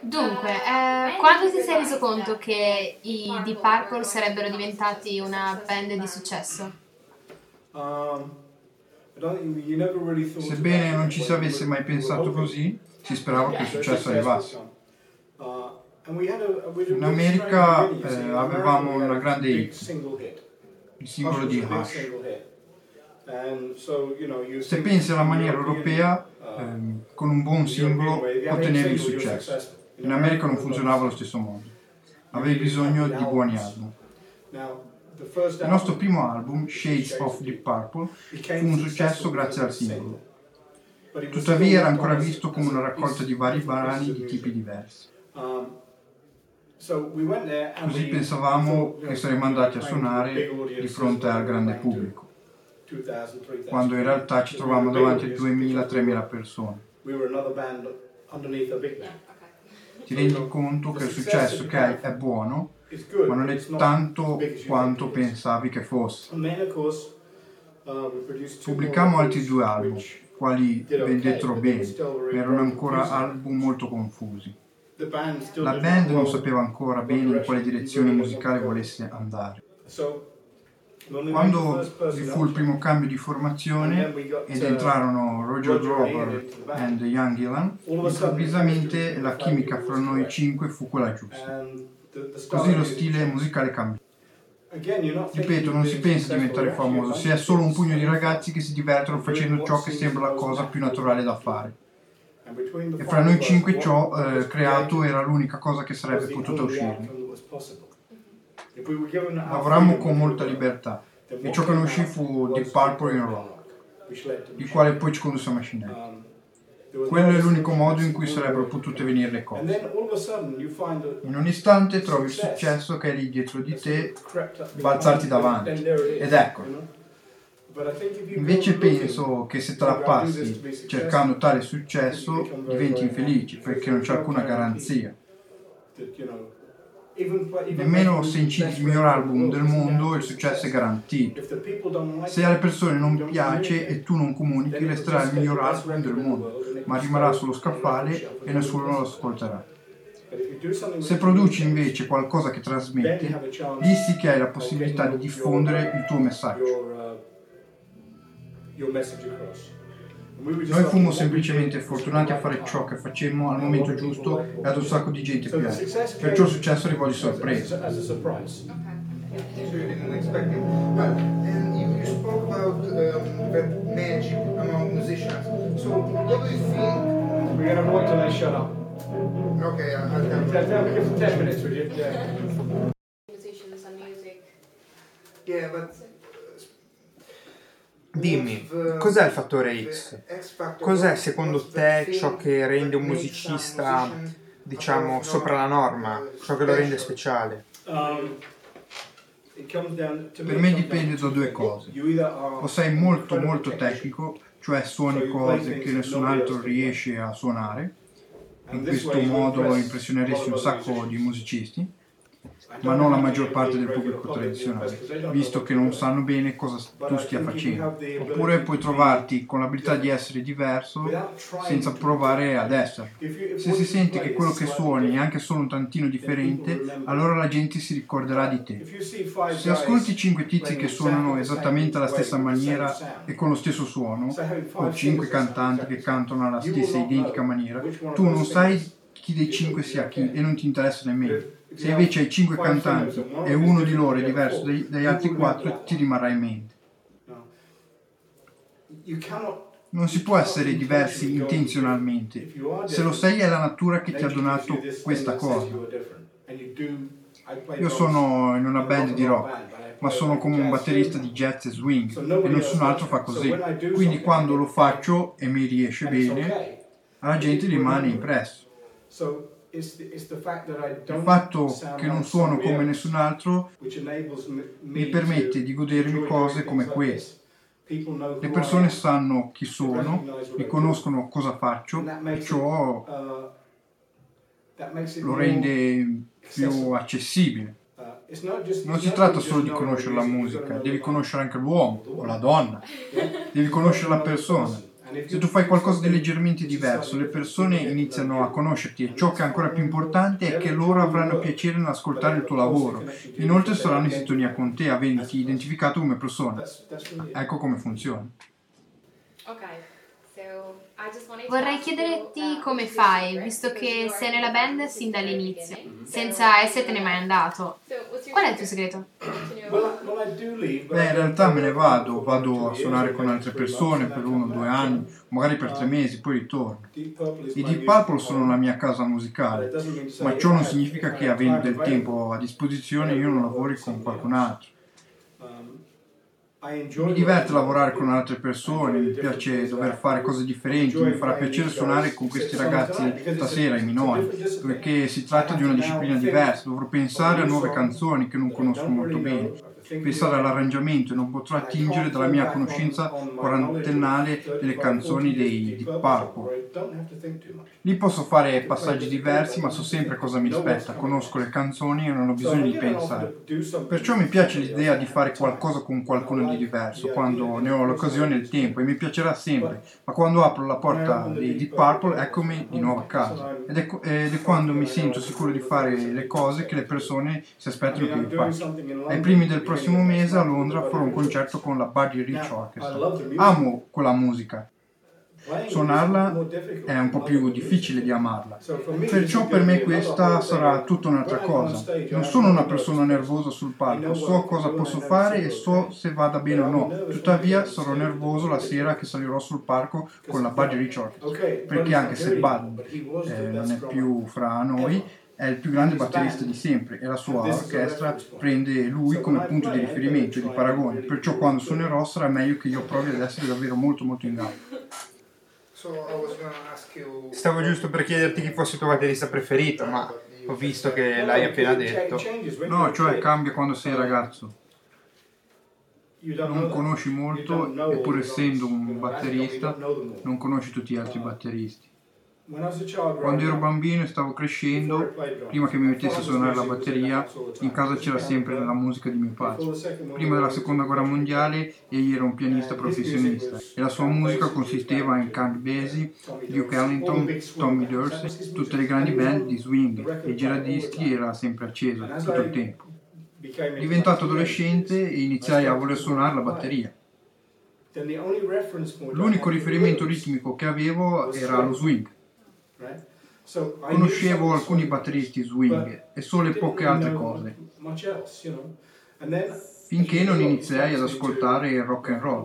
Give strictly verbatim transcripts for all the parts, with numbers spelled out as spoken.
Dunque, eh, quando ti sei reso conto che i Deep Purple sarebbero diventati una band di successo? Sebbene non ci si avesse mai pensato così, si sperava che il successo arrivasse. In America eh, avevamo una grande hit, il singolo di Hush. Se pensi alla maniera europea, ehm, con un buon singolo ottenevi il successo. In America non funzionava allo stesso modo. Avevi bisogno di buoni album. Il nostro primo album, Shades of Deep Purple, fu un successo grazie al singolo. Tuttavia era ancora visto come una raccolta di vari brani di tipi diversi. Così pensavamo che saremmo andati a suonare di fronte al grande pubblico, quando in realtà ci trovavamo davanti a duemila-tremila persone. Ti rendi conto che il successo che hai è buono, ma non è tanto quanto pensavi che fosse. Pubblicammo altri due album, quali vendettero bene, ma erano ancora album molto confusi. La band non sapeva ancora bene in quale direzione musicale volesse andare. Quando vi fu il primo cambio di formazione ed entrarono Roger Glover e Ian Gillan, improvvisamente la chimica fra noi cinque fu quella giusta. Così lo stile musicale cambiò. Ripeto, non si pensa a diventare famoso, si è solo un pugno di ragazzi che si divertono facendo ciò che sembra la cosa più naturale da fare. E fra noi cinque ciò eh, creato era l'unica cosa che sarebbe potuta uscirne. Lavorammo con molta libertà e ciò che ne uscì fu Deep Purple in rock, il quale poi ci condusse a Machine Head. Quello è l'unico modo in cui sarebbero potute venire le cose. In un istante trovi il successo che è lì dietro di te, balzarti davanti, ed eccolo. Invece penso che se te la passi cercando tale successo diventi infelice perché non c'è alcuna garanzia. Nemmeno se incidi il miglior album del mondo il successo è garantito. Se alle persone non piace e tu non comunichi, resterà il miglior album del mondo, ma rimarrà sullo scaffale e nessuno lo ascolterà. Se produci invece qualcosa che trasmette, lì sì che hai la possibilità di diffondere il tuo messaggio. Noi fummo semplicemente fortunati a fare ciò che facemmo al momento giusto e ad un sacco di gente piace. Perciò il successo arrivò di sorpresa. Dimmi, cos'è il fattore X? Cos'è secondo te ciò che rende un musicista, diciamo, sopra la norma, ciò che lo rende speciale? Per me dipende da due cose. O sei molto molto tecnico, cioè suoni cose che nessun altro riesce a suonare, in questo modo impressioneresti un sacco di musicisti, ma non la maggior parte del pubblico tradizionale, visto che non sanno bene cosa tu stia facendo. Oppure puoi trovarti con l'abilità di essere diverso senza provare ad esserlo. Se si sente che quello che suoni è anche solo un tantino differente, allora la gente si ricorderà di te. Se ascolti cinque tizi che suonano esattamente alla stessa maniera e con lo stesso suono, o cinque cantanti che cantano alla stessa identica maniera, tu non sai chi dei cinque sia chi e non ti interessa nemmeno. Se invece hai cinque cantanti e uno di loro è diverso dai, dagli altri quattro, ti rimarrà in mente. Non si può essere diversi intenzionalmente. Se lo sei è la natura che ti ha donato questa cosa. Io sono in una band di rock, ma sono come un batterista di jazz e swing e nessun altro fa così. Quindi quando lo faccio e mi riesce bene, alla gente rimane impresso. Il fatto che non suono come nessun altro mi permette di godermi cose come queste. Le persone sanno chi sono, mi conoscono cosa faccio e ciò lo rende più accessibile. Non si tratta solo di conoscere la musica, devi conoscere anche l'uomo o la donna, devi conoscere la persona. Se tu fai qualcosa di leggermente diverso, le persone iniziano a conoscerti e ciò che è ancora più importante è che loro avranno piacere nell'ascoltare il tuo lavoro. Inoltre saranno in sintonia con te, avendoti identificato come persona. Ecco come funziona. Vorrei chiederti come fai, visto che sei nella band sin dall'inizio, senza essertene mai andato. Qual è il tuo segreto? Beh, in realtà me ne vado, vado a suonare con altre persone per uno o due anni, magari per tre mesi, poi ritorno. I Deep Purple sono la mia casa musicale, ma ciò non significa che avendo del tempo a disposizione io non lavori con qualcun altro. Mi diverte lavorare con altre persone, mi piace dover fare cose differenti, mi farà piacere suonare con questi ragazzi stasera, i minori, perché si tratta di una disciplina diversa, dovrò pensare a nuove canzoni che non conosco molto bene, pensare all'arrangiamento e non potrò attingere dalla mia conoscenza quarantennale delle canzoni dei Deep Purple. Lì posso fare passaggi diversi, ma so sempre cosa mi aspetta, conosco le canzoni e non ho bisogno di pensare. Perciò mi piace l'idea di fare qualcosa con qualcuno di diverso, quando ne ho l'occasione e il tempo, e mi piacerà sempre, ma quando apro la porta dei Deep Purple eccomi di nuovo a casa, ed è, ed è quando mi sento sicuro di fare le cose che le persone si aspettano che io faccia. Ai primi del prossimo mese a Londra farò un concerto con la Buddy Rich Orchestra. Amo quella musica. Suonarla è un po' più difficile di amarla, perciò per me questa sarà tutta un'altra cosa. Non sono una persona nervosa sul palco, so cosa posso fare e so se vada bene o no, tuttavia sarò nervoso la sera che salirò sul palco con la Buddy Rich Orchestra, perché anche se Bud eh, non è più fra noi, è il più grande batterista di sempre e la sua orchestra prende lui come punto di riferimento e di paragone, perciò quando suonerò sarà meglio che io provi ad essere davvero molto molto in gamba. Stavo giusto per chiederti chi fosse il tuo batterista preferito, ma ho visto che l'hai appena detto. No, cioè cambia quando sei ragazzo. Non conosci molto e pur essendo un batterista non conosci tutti gli altri batteristi. Quando ero bambino e stavo crescendo, prima che mi mettessi a suonare la batteria, in casa c'era sempre la musica di mio padre. Prima della seconda guerra mondiale egli era un pianista professionista e la sua musica consisteva in Count Basie, Duke Ellington, Tommy Dorsey, tutte le grandi band di swing, e il giradischi era sempre acceso tutto il tempo. Diventato adolescente e iniziai a voler suonare la batteria. L'unico riferimento ritmico che avevo era lo swing. Conoscevo alcuni batteristi swing e solo poche altre cose, finché non iniziai ad ascoltare il rock and roll,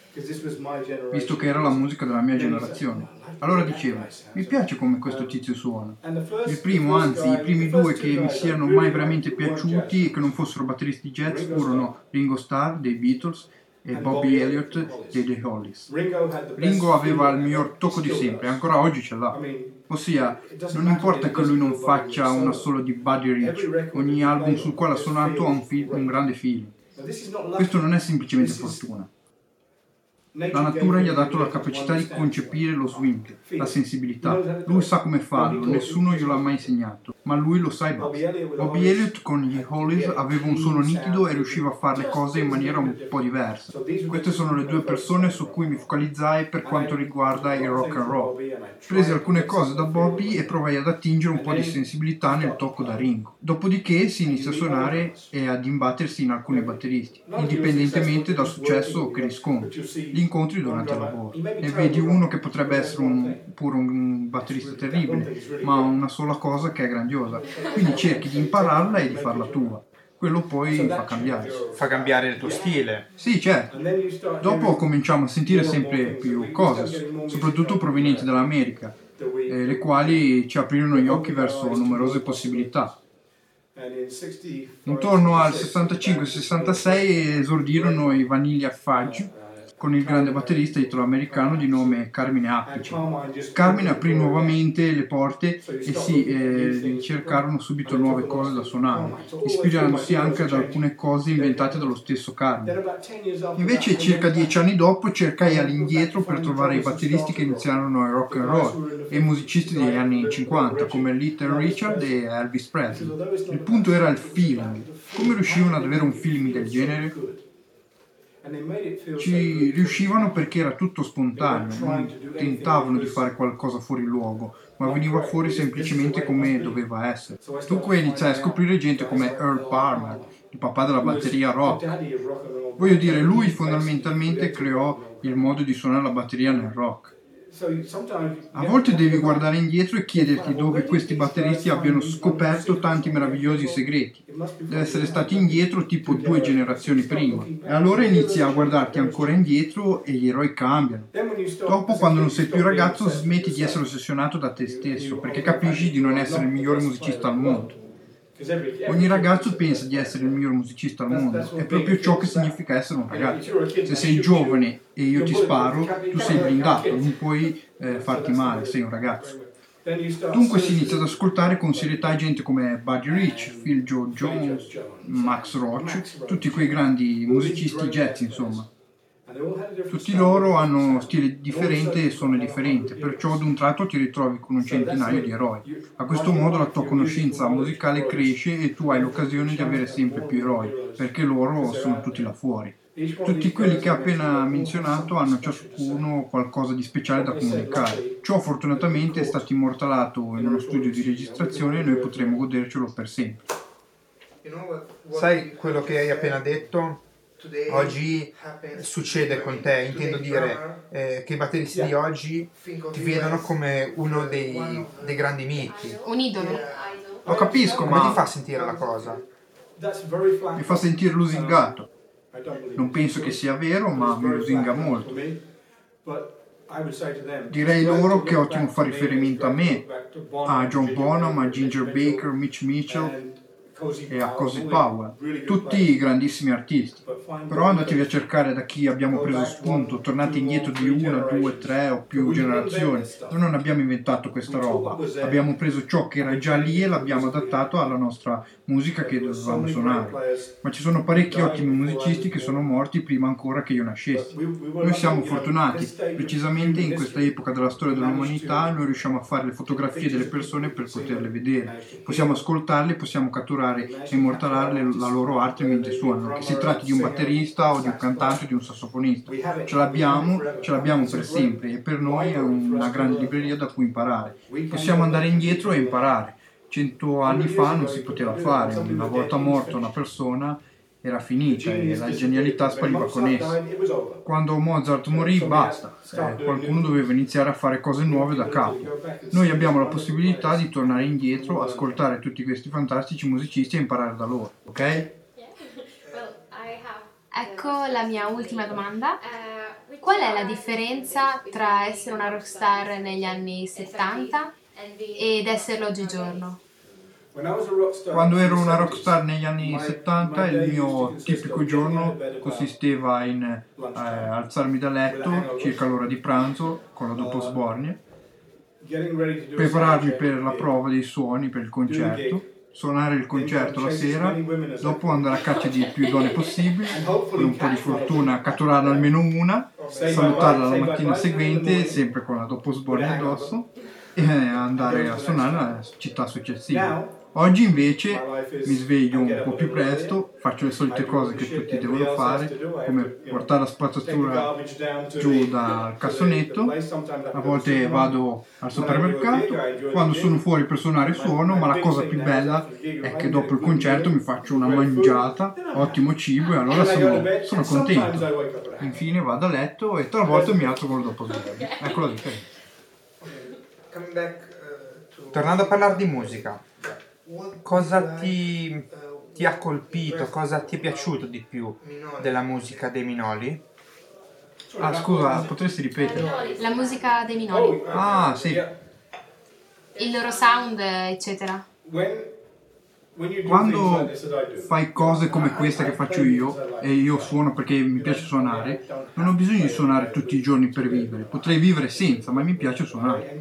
visto che era la musica della mia generazione. Allora dicevo, mi piace come questo tizio suona. Il primo, anzi i primi due che mi siano mai veramente piaciuti e che non fossero batteristi jazz furono Ringo Starr dei Beatles e Bobby Elliott dei The Hollies. Ringo aveva il miglior tocco di sempre e ancora oggi ce l'ha. Ossia, non importa che lui non faccia una solo di Buddy Rich, ogni album sul quale ha suonato ha un, fil- un grande feeling. Questo non è semplicemente fortuna. La natura gli ha dato la capacità di concepire lo swing, la sensibilità. Lui sa come farlo, nessuno glielo ha mai insegnato, ma lui lo sa e basta. Bobby Elliott con gli Hollies aveva un suono nitido e riusciva a fare le cose in maniera un po' diversa. Queste sono le due persone su cui mi focalizzai per quanto riguarda il rock and roll. Presi alcune cose da Bobby e provai ad attingere un po' di sensibilità nel tocco da Ringo. Dopodiché si inizia a suonare e ad imbattersi in alcuni batteristi, indipendentemente dal successo che riscontri. Gli incontri durante il lavoro e vedi uno che potrebbe essere un, pure un batterista terribile, ma una sola cosa che è grandiosa, quindi cerchi di impararla e di farla tua. Quello poi fa cambiare Fa cambiare il tuo stile. Sì, certo. Dopo cominciamo a sentire sempre più cose, soprattutto provenienti dall'America, eh, le quali ci aprirono gli occhi verso numerose possibilità. Intorno al sessantacinque sessantasei esordirono i Vanilla Fudge con il grande batterista italo-americano di nome Carmine Appice. Carmine aprì nuovamente le porte e si eh, ricercarono subito nuove cose da suonare, ispirandosi anche ad alcune cose inventate dallo stesso Carmine. Invece circa dieci anni dopo cercai all'indietro per trovare i batteristi che iniziarono il rock and roll e i musicisti degli anni cinquanta come Little Richard e Elvis Presley. Il punto era il feeling. Come riuscivano ad avere un feeling del genere? Ci riuscivano perché era tutto spontaneo, non tentavano di fare qualcosa fuori luogo, ma veniva fuori semplicemente come doveva essere. Dunque iniziai a scoprire gente come Earl Palmer, il papà della batteria rock. Voglio dire, lui fondamentalmente creò il modo di suonare la batteria nel rock. A volte devi guardare indietro e chiederti dove questi batteristi abbiano scoperto tanti meravigliosi segreti. Deve essere stati indietro tipo due generazioni prima. E allora inizi a guardarti ancora indietro e gli eroi cambiano. Dopo, quando non sei più ragazzo, smetti di essere ossessionato da te stesso, perché capisci di non essere il migliore musicista al mondo. Ogni ragazzo pensa di essere il miglior musicista al mondo, è proprio ciò che significa essere un ragazzo. Se sei giovane e io ti sparo, tu sei blindato, non puoi eh, farti male, sei un ragazzo. Dunque si inizia ad ascoltare con serietà gente come Buddy Rich, Phil Joe Jones, Max Roach, tutti quei grandi musicisti jazz, insomma. Tutti loro hanno stile differente e suono differente, perciò ad un tratto ti ritrovi con un centinaio di eroi. A questo modo la tua conoscenza musicale cresce e tu hai l'occasione di avere sempre più eroi, perché loro sono tutti là fuori. Tutti quelli che ho appena menzionato hanno ciascuno qualcosa di speciale da comunicare. Ciò fortunatamente è stato immortalato in uno studio di registrazione e noi potremo godercelo per sempre. Sai quello che hai appena detto? Oggi succede con te, intendo dire eh, che i batteristi di oggi ti vedono come uno dei, dei grandi miti. Un idolo. Lo capisco, Come ma ti fa sentire la cosa? mi fa sentire lusingato. Non penso che sia vero, ma mi lusinga molto. Direi loro che ottimo fa riferimento a me, a John Bonham, a Ginger Baker, Mitch Mitchell e a Cozy Powell, tutti grandissimi artisti. Però andatevi a cercare da chi abbiamo preso spunto, tornate indietro di una, due, tre o più generazioni. Noi non abbiamo inventato questa roba, abbiamo preso ciò che era già lì e l'abbiamo adattato alla nostra musica che dovevamo suonare. Ma ci sono parecchi ottimi musicisti che sono morti prima ancora che io nascessi. Noi siamo fortunati, precisamente in questa epoca della storia dell'umanità noi riusciamo a fare le fotografie delle persone per poterle vedere, possiamo ascoltarle, possiamo catturare e immortalare la loro arte mentre suonano, che si tratti di un batterista o di un cantante o di un sassofonista. Ce l'abbiamo, ce l'abbiamo per sempre e per noi è una grande libreria da cui imparare. Possiamo andare indietro e imparare. Cento anni fa non si poteva fare, una volta morta una persona era finita e la genialità spariva con essa. Quando Mozart morì, basta, eh, qualcuno doveva iniziare a fare cose nuove da capo. Noi abbiamo la possibilità di tornare indietro, ascoltare tutti questi fantastici musicisti e imparare da loro, ok? Ecco la mia ultima domanda. Qual è la differenza tra essere una rockstar negli anni settanta ed esserlo oggigiorno? Quando ero una rockstar negli anni settanta, il mio tipico giorno consisteva in eh, alzarmi da letto circa l'ora di pranzo con la doposbornia, prepararmi per la prova dei suoni per il concerto, suonare il concerto la sera, dopo andare a caccia di più donne possibili, con un po' di fortuna catturarne almeno una, salutarla la mattina seguente sempre con la doposbornia addosso e andare a suonare la città successiva. Oggi invece mi sveglio un po' più presto, faccio le solite cose che tutti devono fare, come portare la spazzatura giù dal cassonetto, a volte vado al supermercato, quando sono fuori per suonare suono, ma la cosa più bella è che dopo il concerto mi faccio una mangiata, ottimo cibo e allora sono, sono contento. Infine vado a letto e talvolta mi alzo con il doposbornia. Ecco la differenza. Tornando a parlare di musica, cosa ti, ti ha colpito, cosa ti è piaciuto di più della musica dei Minoli? Ah, scusa, potresti ripetere? La musica dei Minoli. Ah, sì. Il loro sound, eccetera. Quando fai cose come questa che faccio io, e io suono perché mi piace suonare, non ho bisogno di suonare tutti i giorni per vivere. Potrei vivere senza, ma mi piace suonare.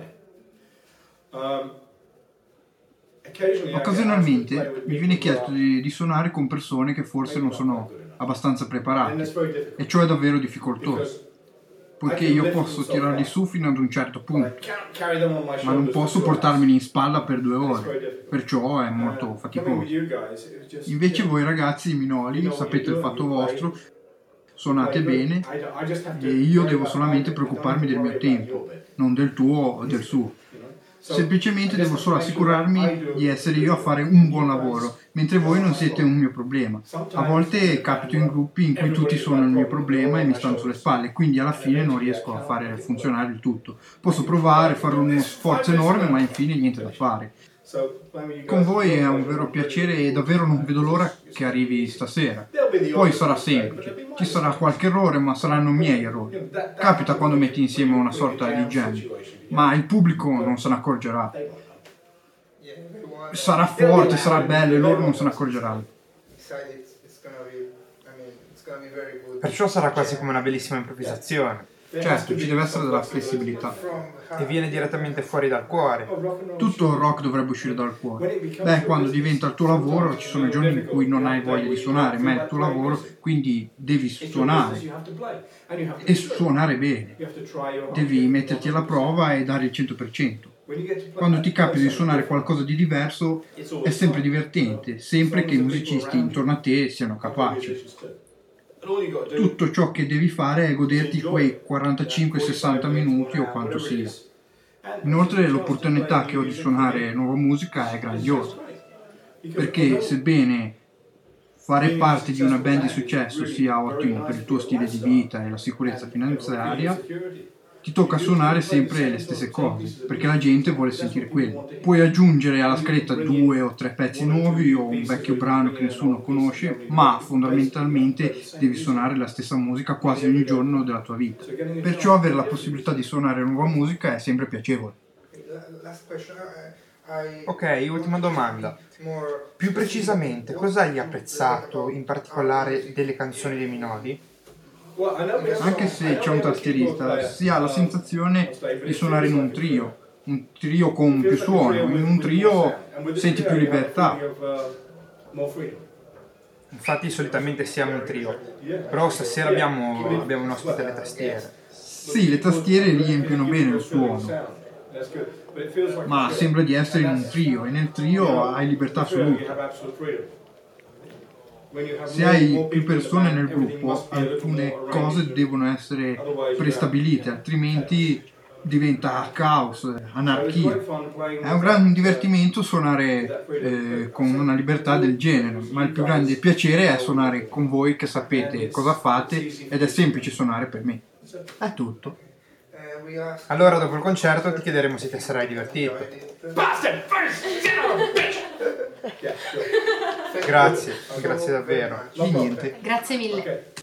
Occasionalmente mi viene chiesto di, di suonare con persone che forse non sono abbastanza preparate, e ciò è davvero difficoltoso, poiché io posso tirarli su fino ad un certo punto, ma non posso portarmeli in spalla per due ore, perciò è molto faticoso. Invece voi ragazzi Minoli sapete il fatto vostro, suonate bene e io devo solamente preoccuparmi del mio tempo, non del tuo o del suo. Semplicemente devo solo assicurarmi di essere io a fare un buon lavoro, mentre voi non siete un mio problema. A volte capito in gruppi in cui tutti sono il mio problema e mi stanno sulle spalle, quindi alla fine non riesco a fare funzionare il tutto. Posso provare, fare uno sforzo enorme, ma infine niente da fare. Con voi è un vero piacere e davvero non vedo l'ora che arrivi stasera. Poi sarà semplice, ci sarà qualche errore, ma saranno miei errori. Capita quando metti insieme una sorta di jam, ma il pubblico non se ne accorgerà. Sarà forte, sarà bello e loro non se ne accorgeranno. Perciò sarà quasi come una bellissima improvvisazione. Certo, ci deve essere della flessibilità. E viene direttamente fuori dal cuore. Tutto il rock dovrebbe uscire dal cuore. Beh, quando diventa il tuo lavoro ci sono giorni in cui non hai voglia di suonare, ma è il tuo lavoro, quindi devi suonare. E suonare bene. Devi metterti alla prova e dare il cento per cento. Quando ti capita di suonare qualcosa di diverso è sempre divertente, sempre che i musicisti intorno a te siano capaci. Tutto ciò che devi fare è goderti quei quarantacinque sessanta minuti o quanto sia. Inoltre l'opportunità che ho di suonare nuova musica è grandiosa, perché sebbene fare parte di una band di successo sia ottimo per il tuo stile di vita e la sicurezza finanziaria, ti tocca suonare sempre le stesse cose, perché la gente vuole sentire quello. Puoi aggiungere alla scaletta due o tre pezzi nuovi o un vecchio brano che nessuno conosce, ma fondamentalmente devi suonare la stessa musica quasi ogni giorno della tua vita. Perciò avere la possibilità di suonare nuova musica è sempre piacevole. Ok, ultima domanda. Più precisamente, cosa hai apprezzato in particolare delle canzoni dei Minori? Anche se c'è un tastierista, si ha la sensazione di suonare in un trio, un trio con più suoni, in un trio senti più libertà. Infatti solitamente siamo un trio, però stasera abbiamo, abbiamo un ospite alle tastiere. Sì, le tastiere riempiono bene il suono, ma sembra di essere in un trio e nel trio hai libertà assoluta. Se hai più persone nel gruppo, alcune cose devono essere prestabilite, altrimenti diventa caos, anarchia. È un gran divertimento suonare eh, con una libertà del genere, ma il più grande piacere è suonare con voi che sapete cosa fate ed è semplice suonare per me. È tutto. Allora dopo il concerto ti chiederemo se ti sarai divertito. Grazie, grazie davvero. Di niente. Grazie mille.